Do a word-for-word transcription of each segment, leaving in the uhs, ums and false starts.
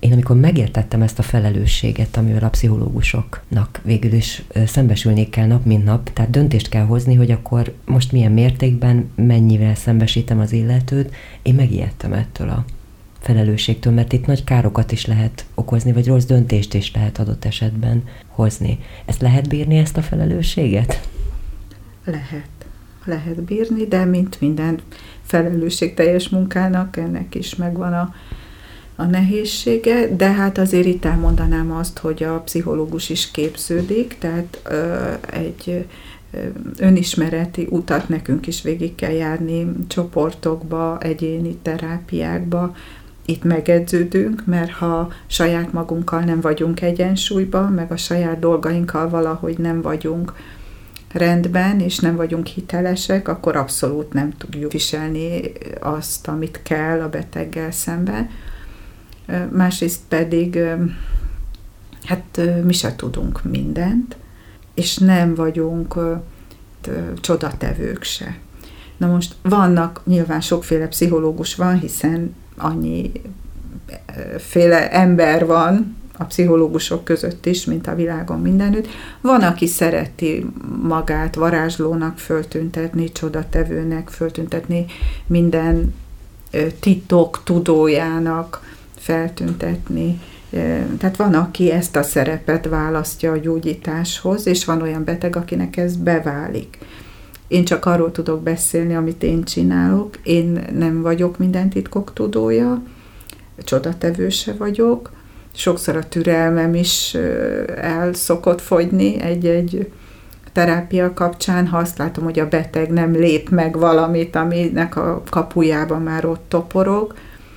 én amikor megértettem ezt a felelősséget, amivel a pszichológusoknak végül is szembesülni kell nap, mint nap, tehát döntést kell hozni, hogy akkor most milyen mértékben, mennyivel szembesítem az illetőt, én megijedtem ettől a felelősségtől, mert itt nagy károkat is lehet okozni, vagy rossz döntést is lehet adott esetben hozni. Ezt lehet bírni, ezt a felelősséget? Lehet. Lehet bírni, de mint minden felelősségteljes munkának, ennek is megvan a, a nehézsége, de hát azért itt elmondanám azt, hogy a pszichológus is képződik, tehát ö, egy ö, önismereti utat nekünk is végig kell járni csoportokba, egyéni terápiákba. Itt megedződünk, mert ha saját magunkkal nem vagyunk egyensúlyban, meg a saját dolgainkkal valahogy nem vagyunk rendben, és nem vagyunk hitelesek, akkor abszolút nem tudjuk viselni azt, amit kell a beteggel szemben. Másrészt pedig, hát mi se tudunk mindent, és nem vagyunk csodatevők se. Na most vannak, nyilván sokféle pszichológus van, hiszen annyi féle ember van a pszichológusok között is, mint a világon mindenütt. Van, aki szereti magát varázslónak föltüntetni, csodatevőnek föltüntetni, minden titok tudójának feltüntetni. Tehát van, aki ezt a szerepet választja a gyógyításhoz, és van olyan beteg, akinek ez beválik. Én csak arról tudok beszélni, amit én csinálok. Én nem vagyok minden titkok tudója, csodatevő se vagyok. Sokszor a türelmem is el szokott fogyni egy-egy terápia kapcsán, ha azt látom, hogy a beteg nem lép meg valamit, aminek a kapujában már ott toporog,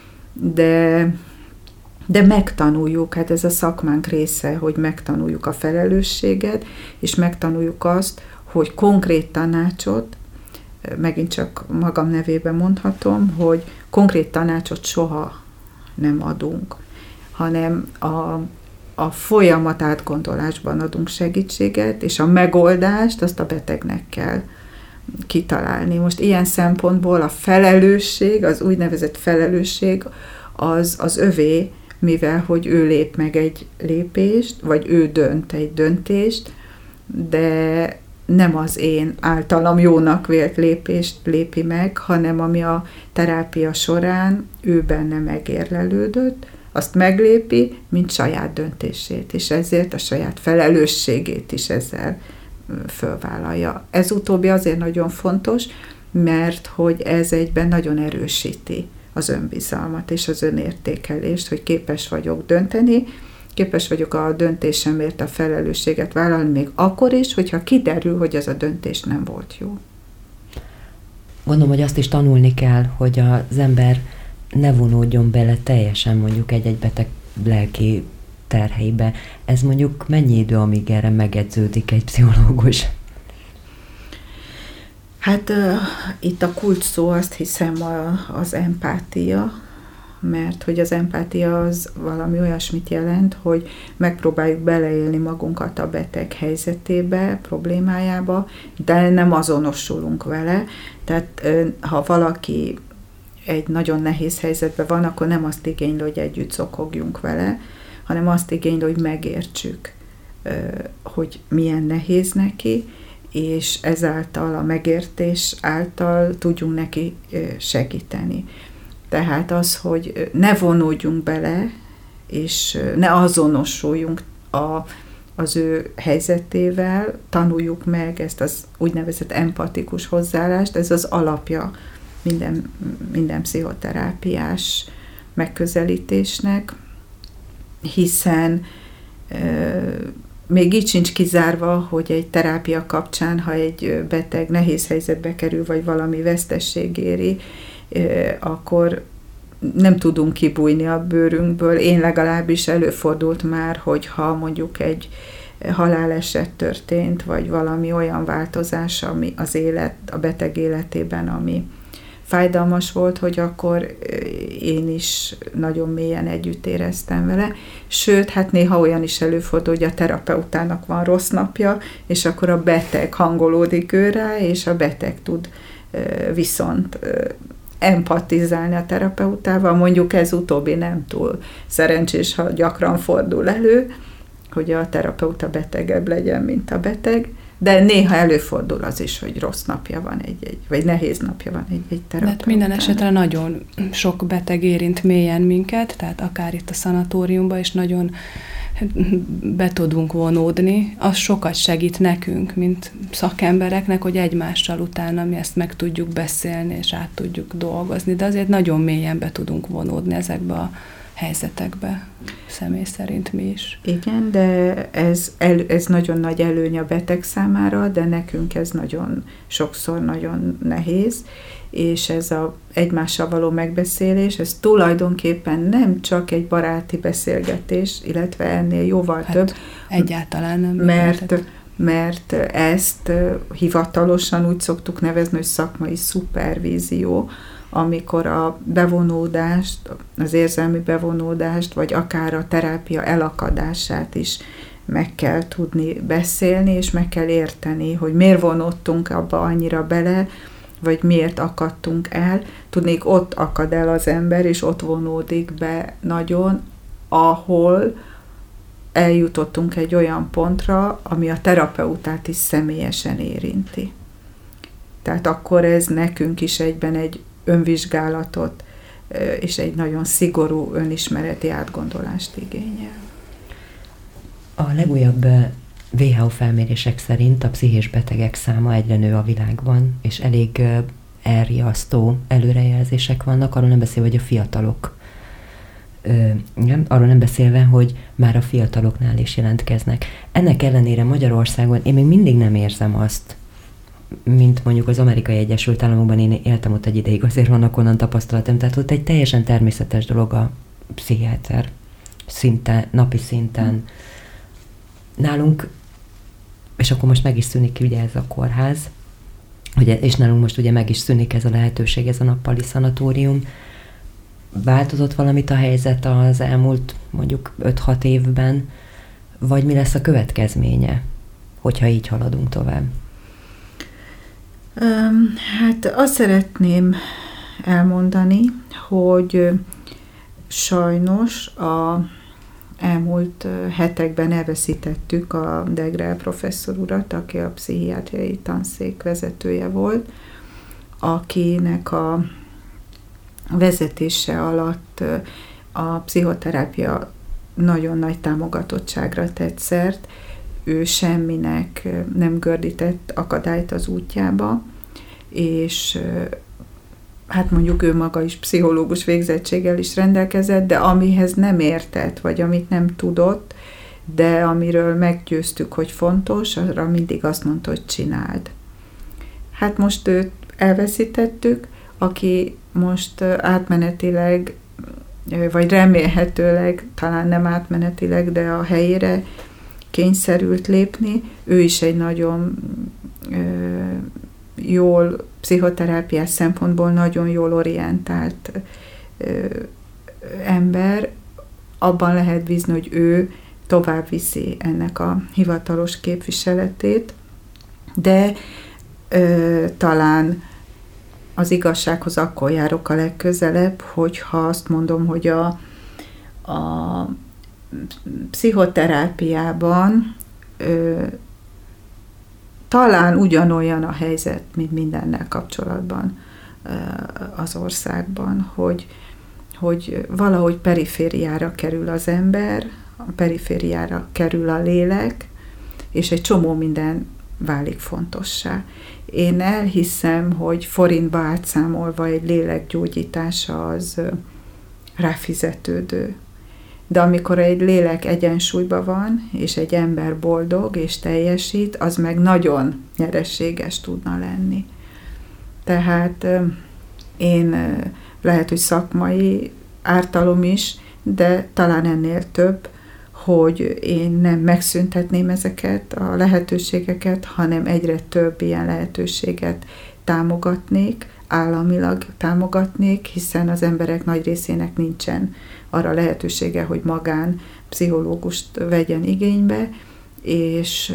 de, de megtanuljuk, hát ez a szakmánk része, hogy megtanuljuk a felelősséget, és megtanuljuk azt, hogy konkrét tanácsot, megint csak magam nevében mondhatom, hogy konkrét tanácsot soha nem adunk, hanem a, a folyamat átgondolásban adunk segítséget, és a megoldást azt a betegnek kell kitalálni. Most ilyen szempontból a felelősség, az úgynevezett felelősség az, az övé, mivel hogy ő lép meg egy lépést, vagy ő dönt egy döntést, de nem az én általam jónak vélt lépést lépi meg, hanem ami a terápia során ő benne megérlelődött, azt meglépi, mint saját döntését, és ezért a saját felelősségét is ezzel fölvállalja. Ez utóbbi azért nagyon fontos, mert hogy ez egyben nagyon erősíti az önbizalmat és az önértékelést, hogy képes vagyok dönteni, képes vagyok a döntésemért a felelősséget vállalni, még akkor is, hogyha kiderül, hogy az a döntés nem volt jó. Gondolom, hogy azt is tanulni kell, hogy az ember ne vonódjon bele teljesen mondjuk egy-egy beteg lelki terheibe. Ez mondjuk mennyi idő, amíg erre megedződik egy pszichológus? Hát uh, itt a kulcs szó, azt hiszem a, az empátia, mert hogy az empátia az valami olyasmit jelent, hogy megpróbáljuk beleélni magunkat a beteg helyzetébe, problémájába, de nem azonosulunk vele. Tehát ha valaki egy nagyon nehéz helyzetben van, akkor nem azt igényli, hogy együtt szokogjunk vele, hanem azt igényli, hogy megértsük, hogy milyen nehéz neki, és ezáltal a megértés által tudjunk neki segíteni. Tehát az, hogy ne vonódjunk bele, és ne azonosuljunk a, az ő helyzetével, tanuljuk meg ezt az úgynevezett empatikus hozzáállást, ez az alapja minden, minden pszichoterápiás megközelítésnek, hiszen e, még így sincs kizárva, hogy egy terápia kapcsán, ha egy beteg nehéz helyzetbe kerül, vagy valami vesztesség éri, akkor nem tudunk kibújni a bőrünkből. Én legalábbis előfordult már, hogyha mondjuk egy haláleset történt, vagy valami olyan változás, ami az élet, a beteg életében, ami fájdalmas volt, hogy akkor én is nagyon mélyen együtt éreztem vele. Sőt, hát néha olyan is előfordul, hogy a terapeutának van rossz napja, és akkor a beteg hangolódik őre, és a beteg tud viszont empatizálni a terapeutával, mondjuk ez utóbbi nem túl szerencsés, ha gyakran fordul elő, hogy a terapeuta betegebb legyen, mint a beteg, de néha előfordul az is, hogy rossz napja van egy-egy, vagy nehéz napja van egy-egy terapeutának. De minden esetre nagyon sok beteg érint mélyen minket, tehát akár itt a szanatóriumban is nagyon be tudunk vonódni, az sokat segít nekünk, mint szakembereknek, hogy egymással utána mi ezt meg tudjuk beszélni, és át tudjuk dolgozni, de azért nagyon mélyen be tudunk vonódni ezekbe a helyzetekbe, személy szerint mi is. Igen, de ez, el, ez nagyon nagy előny a beteg számára, de nekünk ez nagyon sokszor nagyon nehéz, és ez az egymással való megbeszélés, ez tulajdonképpen nem csak egy baráti beszélgetés, illetve ennél jóval hát több. Egyáltalán nem. Mert, mert ezt hivatalosan úgy szoktuk nevezni, hogy szakmai szupervízió, amikor a bevonódást, az érzelmi bevonódást, vagy akár a terápia elakadását is meg kell tudni beszélni, és meg kell érteni, hogy miért vonódtunk abba annyira bele, vagy miért akadtunk el. Tudnék, ott akad el az ember, és ott vonódik be nagyon, ahol eljutottunk egy olyan pontra, ami a terapeutát is személyesen érinti. Tehát akkor ez nekünk is egyben egy önvizsgálatot és egy nagyon szigorú önismereti átgondolást igényel. A legújabb vé há o felmérések szerint a pszichés betegek száma egyre nő a világban, és elég elriasztó előrejelzések vannak, arról nem beszélve, hogy a fiatalok, nem? Arról nem beszélve, hogy már a fiataloknál is jelentkeznek. Ennek ellenére Magyarországon én még mindig nem érzem azt, mint mondjuk az Amerikai Egyesült Államokban, én éltem ott egy ideig, azért vannak onnan tapasztalatom, tehát ott egy teljesen természetes dolog a pszichiáter szinte, napi szinten. Nálunk, és akkor most meg is szűnik ugye ez a kórház, ugye, és nálunk most ugye meg is szűnik ez a lehetőség, ez a nappali szanatórium. Változott valamit a helyzet az elmúlt mondjuk öt-hat évben, vagy mi lesz a következménye, hogyha így haladunk tovább? Hát azt szeretném elmondani, hogy sajnos a elmúlt hetekben elveszítettük a Degrel professzor urat, aki a pszichiátriai tanszék vezetője volt, akinek a vezetése alatt a pszichoterápia nagyon nagy támogatottságra tett szert, ő semminek nem gördített akadályt az útjába, és hát mondjuk ő maga is pszichológus végzettséggel is rendelkezett, de amihez nem értett, vagy amit nem tudott, de amiről meggyőztük, hogy fontos, arra mindig azt mondta, hogy csináld. Hát most őt elveszítettük, aki most átmenetileg, vagy remélhetőleg, talán nem átmenetileg, de a helyére kényszerült lépni. Ő is egy nagyon ö, jól, pszichoterápiás szempontból nagyon jól orientált ö, ember. Abban lehet bízni, hogy ő tovább viszi ennek a hivatalos képviseletét, de ö, talán az igazsághoz akkor járok a legközelebb, hogyha azt mondom, hogy a, a pszichoterápiában ö, talán ugyanolyan a helyzet, mint mindennel kapcsolatban ö, az országban, hogy, hogy valahogy perifériára kerül az ember, a perifériára kerül a lélek, és egy csomó minden válik fontossá. Én elhiszem, hogy forintba átszámolva egy lélek gyógyítása az ráfizetődő. De amikor egy lélek egyensúlyban van, és egy ember boldog és teljesít, az meg nagyon nyereséges tudna lenni. Tehát én lehet, hogy szakmai ártalom is, de talán ennél több, hogy én nem megszüntetném ezeket a lehetőségeket, hanem egyre több ilyen lehetőséget támogatnék, államilag támogatnék, hiszen az emberek nagy részének nincsen arra lehetősége, hogy magán pszichológust vegyen igénybe, és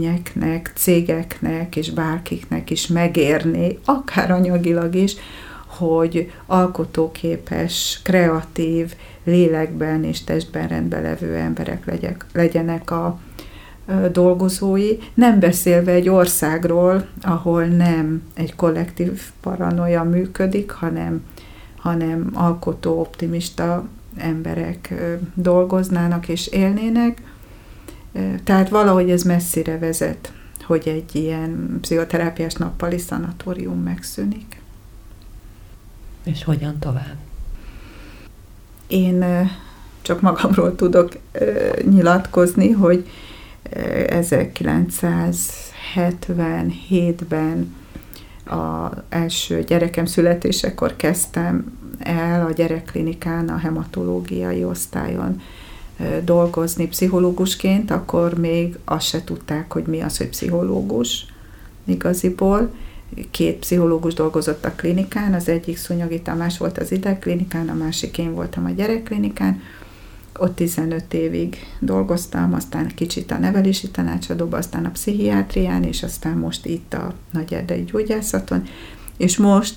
intézményeknek, cégeknek és bárkiknek is megérné, akár anyagilag is, hogy alkotóképes, kreatív, lélekben és testben rendben levő emberek legyek, legyenek a dolgozói, nem beszélve egy országról, ahol nem egy kollektív paranoia működik, hanem, hanem alkotó, optimista emberek dolgoznának és élnének. Tehát valahogy ez messzire vezet, hogy egy ilyen pszichoterápiás nappali szanatórium megszűnik. És hogyan tovább? Én csak magamról tudok nyilatkozni, hogy ezerkilencszázhetvenhétben az első gyerekem születésekor kezdtem el a gyerekklinikán, a hematológiai osztályon dolgozni pszichológusként, akkor még azt se tudták, hogy mi az, hogy pszichológus igaziból. Két pszichológus dolgozott a klinikán, az egyik Szúnyogyi Tamás volt az idegklinikán, a másik én voltam a gyerekklinikán. Ott tizenöt évig dolgoztam, aztán kicsit a nevelési tanácsadóban, aztán a pszichiátrián, és aztán most itt a Nagyerdei gyógyászaton. És most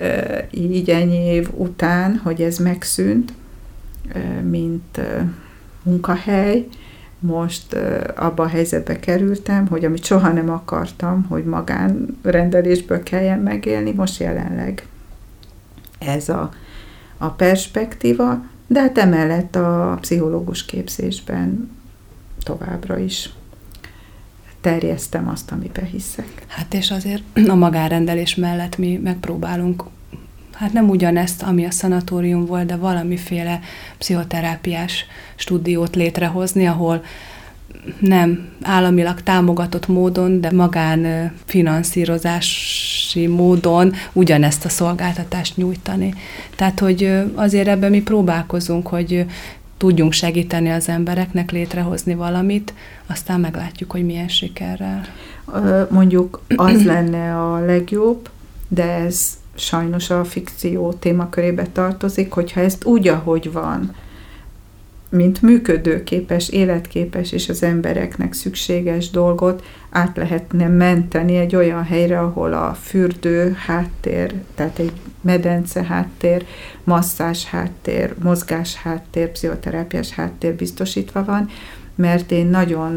így ennyi év után, hogy ez megszűnt, mint munkahely, most abba a helyzetbe kerültem, hogy amit soha nem akartam, hogy magánrendelésből kelljen megélni, most jelenleg ez a, a perspektíva, de hát emellett a pszichológus képzésben továbbra is terjesztem azt, amiben hiszek. Hát és azért a magánrendelés mellett mi megpróbálunk, hát nem ugyanezt, ami a szanatórium volt, de valamiféle pszichoterápiás stúdiót létrehozni, ahol nem államilag támogatott módon, de magán finanszírozási módon ugyanezt a szolgáltatást nyújtani. Tehát, hogy azért ebben mi próbálkozunk, hogy tudjunk segíteni az embereknek létrehozni valamit, aztán meglátjuk, hogy milyen sikerrel. Mondjuk az lenne a legjobb, de ez sajnos a fikció témakörébe tartozik, hogyha ezt úgy, ahogy van, mint működőképes, életképes és az embereknek szükséges dolgot át lehetne menteni egy olyan helyre, ahol a fürdő háttér, tehát egy medence háttér, masszázs háttér, mozgás háttér, pszichoterápiás háttér biztosítva van, mert én nagyon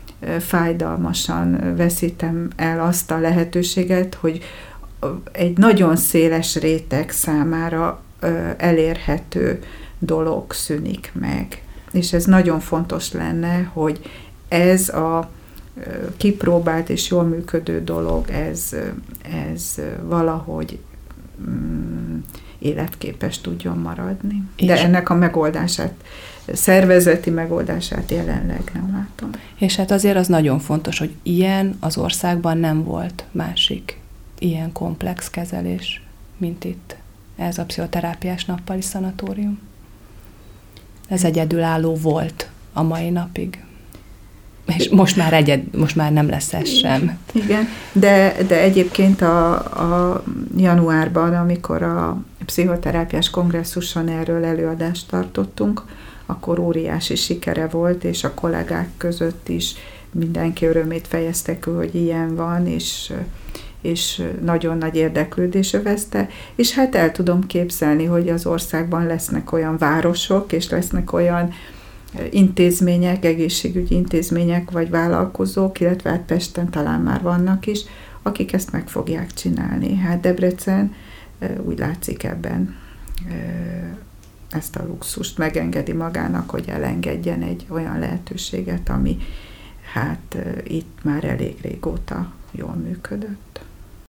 fájdalmasan veszítem el azt a lehetőséget, hogy egy nagyon széles réteg számára elérhető dolog szűnik meg. És ez nagyon fontos lenne, hogy ez a kipróbált és jól működő dolog, ez, ez valahogy mm, életképes tudjon maradni. És de ennek a megoldását, szervezeti megoldását jelenleg nem látom. És hát azért az nagyon fontos, hogy ilyen az országban nem volt másik ilyen komplex kezelés, mint itt. Ez a pszichoterápiás nappali szanatórium. Ez egyedülálló volt a mai napig. És most már, egyed, most már nem lesz ez sem. Igen, de, de egyébként a, a januárban, amikor a pszichoterápiás kongresszuson erről előadást tartottunk, akkor óriási sikere volt, és a kollégák között is mindenki örömét fejezte ki, hogy ilyen van, és és nagyon nagy érdeklődés övezte, és hát el tudom képzelni, hogy az országban lesznek olyan városok, és lesznek olyan intézmények, egészségügyi intézmények, vagy vállalkozók, illetve hát Pesten talán már vannak is, akik ezt meg fogják csinálni. Hát Debrecen úgy látszik ebben ezt a luxust megengedi magának, hogy elengedjen egy olyan lehetőséget, ami hát itt már elég régóta jól működött.